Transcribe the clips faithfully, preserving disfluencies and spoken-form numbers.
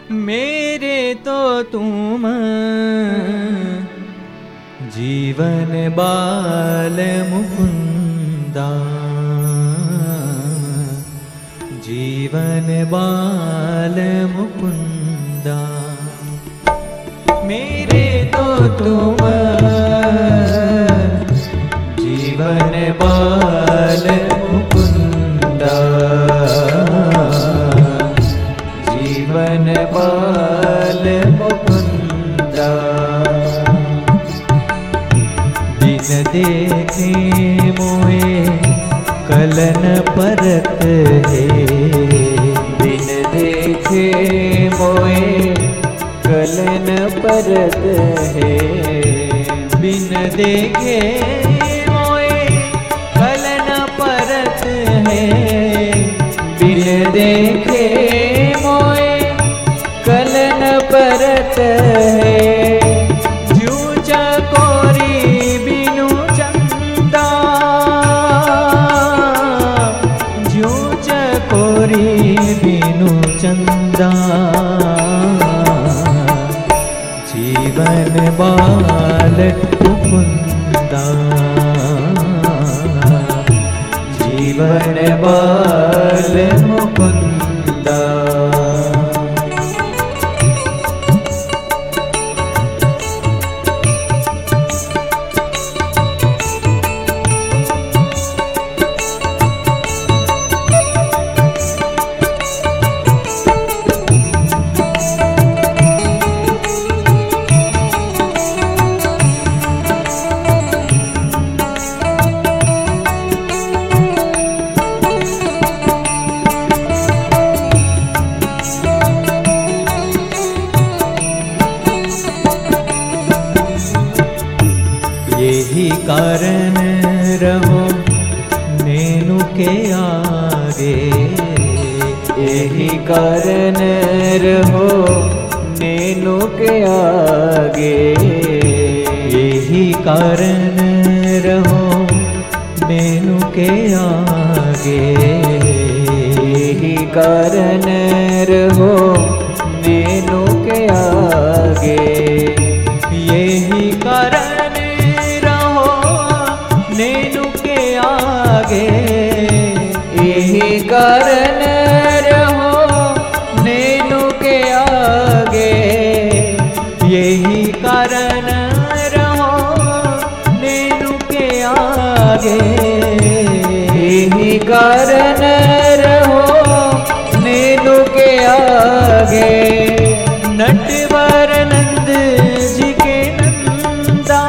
मेरे तो तुम जीवन बाल मुकुंदा, जीवन बाल मुकुंदा। मेरे तो तुम जीवन बाल मुकुंदा, जीवन बाल मुकुंदा। बिन देखे मोए कलन परत है, बिन देखे मोए कलन परत है। बिन देखे मोए कलन परत है, बिन देखे मोए कलन परत है। ज्यों चकोरी बिनु चंदा, ज्यों चकोरी बिनु चंदा। जीवन बाल मुकुंदा, जीवन बाल मुकुंदा। यही कारण रहो नैनु के आगे, यही कारण रहो नैनु के आगे। यही कारण रहो नैनु के आगे, यही कारण रहो नैनु के आगे। यही कारण नैनु के आगे, यही कारण रहो नैनु के आगे। यही कारण रहो नैनु के आगे, यही कारण रहो नैनु के आगे। नटवर नंद जी के नंदा,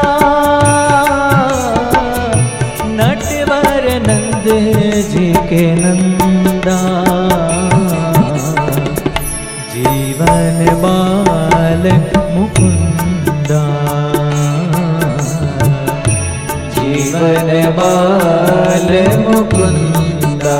नटवर नंद जी के नंदा। जीवन बाल मुकुंदा, जीवन बाल मुकुंदा।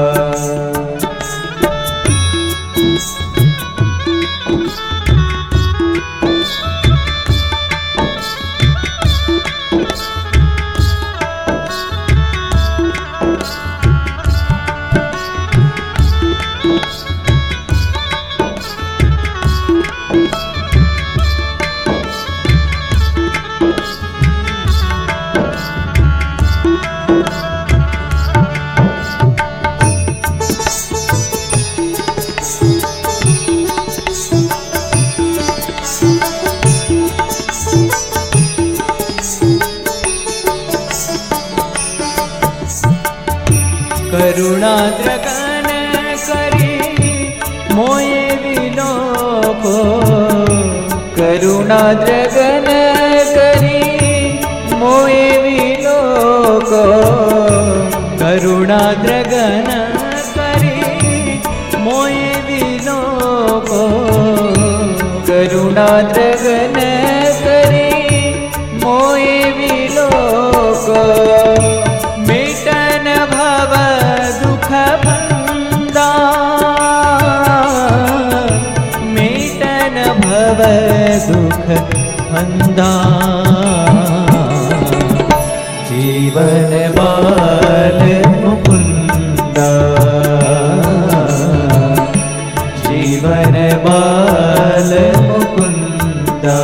करुणाद्रगन करी मोये विलोको, करुणाद्रगन करी मोये विलोको। करुणाद्रगन करी मोये विलोको, करुणाद्रगन करी मोये विलोको। मेटन भव दुख बंदा, मेटन भव दुख बंदा। जीवन बाल मुकुंदा, जीवन बाल मुकुंदा।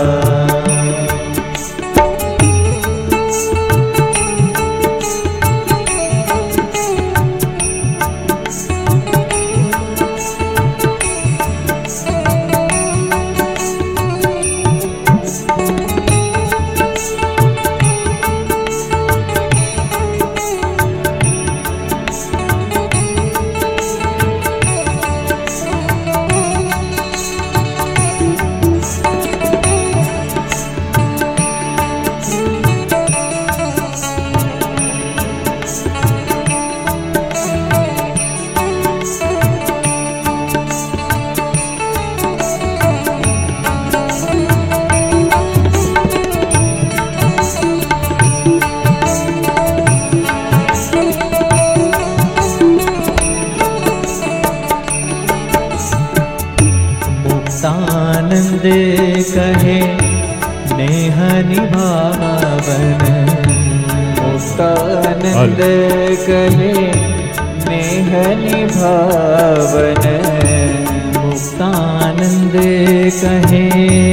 मुक्तानंद कहे नेह निभावन। मुक्तानंद कहे नेह निभावन। मुक्तानंद कहे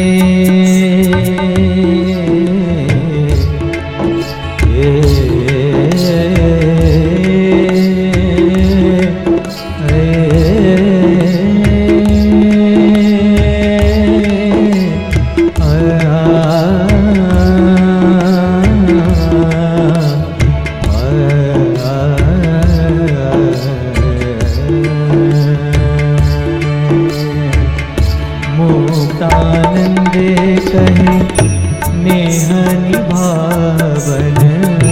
मुक्तानंद कहे नेह निभावन।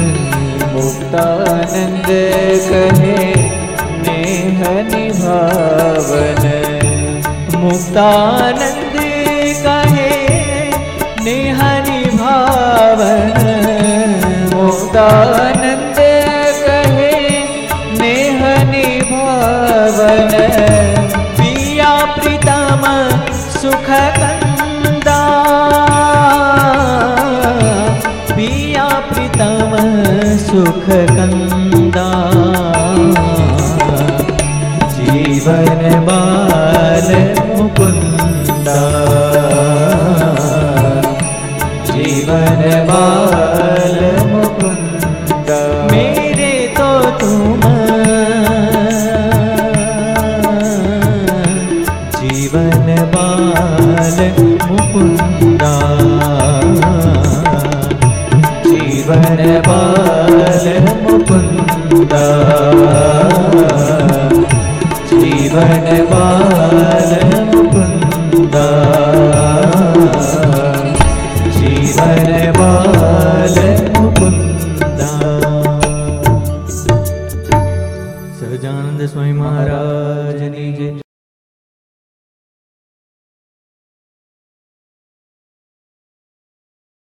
मुक्तानंद कहे नेह निभावन। मुक्तानंद कहे नेह निभावन। मुक्तानंद कहे नेह निभावन। पिया प्रीतम सुख कंदा। पिया प्रीतम सुख कंदा। जीवन बाल मुकुंदा। जीवन बाल मुकुंदा। मेरे तो तुम जीवन बाल मुकुंदा। जीवन बाल मुकुंदा। जीवन बाल मुकुंदा। जीवन बाल मुकुंदा। सहजानंद स्वामी महाराज की जय।